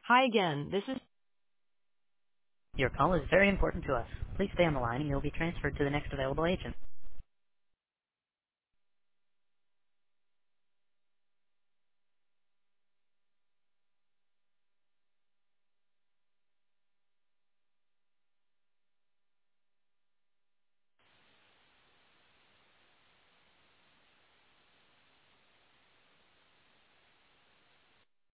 Hi again, this is... Your call is very important to us. Please stay on the line and you'll be transferred to the next available agent.